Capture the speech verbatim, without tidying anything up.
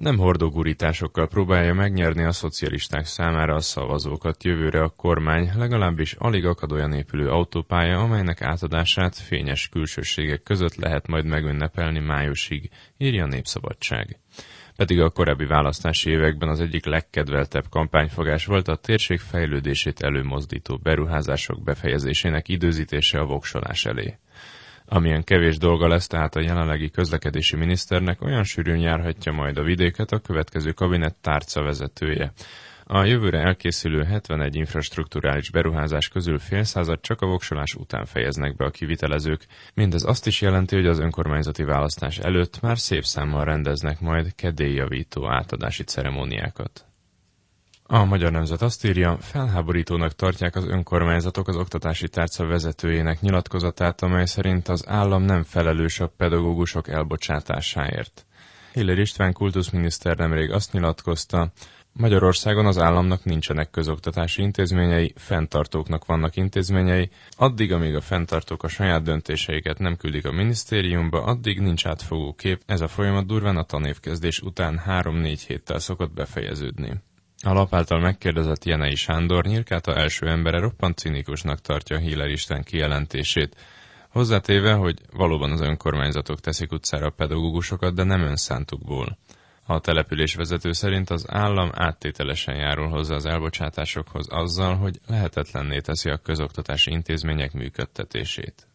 Nem hordógurításokkal próbálja megnyerni a szocialisták számára a szavazókat, jövőre a kormány legalábbis alig akad olyan épülő autópálya, amelynek átadását fényes külsőségek között lehet majd megünnepelni májusig, írja a Népszabadság. Pedig a korábbi választási években az egyik legkedveltebb kampányfogás volt a térség fejlődését előmozdító beruházások befejezésének időzítése a voksolás elé. Amilyen kevés dolga lesz tehát a jelenlegi közlekedési miniszternek, olyan sűrűn járhatja majd a vidéket a következő kabinett tárca vezetője. A jövőre elkészülő hetvenegy infrastrukturális beruházás közül fél százat csak a voksolás után fejeznek be a kivitelezők. Mindez azt is jelenti, hogy az önkormányzati választás előtt már szép számmal rendeznek majd kedélyjavító átadási ceremóniákat. A Magyar Nemzet azt írja, felháborítónak tartják az önkormányzatok az oktatási tárca vezetőjének nyilatkozatát, amely szerint az állam nem felelős a pedagógusok elbocsátásáért. Hiller István kultuszminiszter nemrég azt nyilatkozta, Magyarországon az államnak nincsenek közoktatási intézményei, fenntartóknak vannak intézményei, addig, amíg a fenntartók a saját döntéseiket nem küldik a minisztériumba, addig nincs átfogó kép, ez a folyamat durván a tanévkezdés után három-négy héttel szokott befejeződni. A lap által megkérdezett Jenei Sándor, Nyírkáta első embere roppant cinikusnak tartja Hiller István kijelentését, hozzátéve, hogy valóban az önkormányzatok teszik utcára a pedagógusokat, de nem önszántukból. A településvezető szerint az állam áttételesen járul hozzá az elbocsátásokhoz azzal, hogy lehetetlenné teszi a közoktatási intézmények működtetését.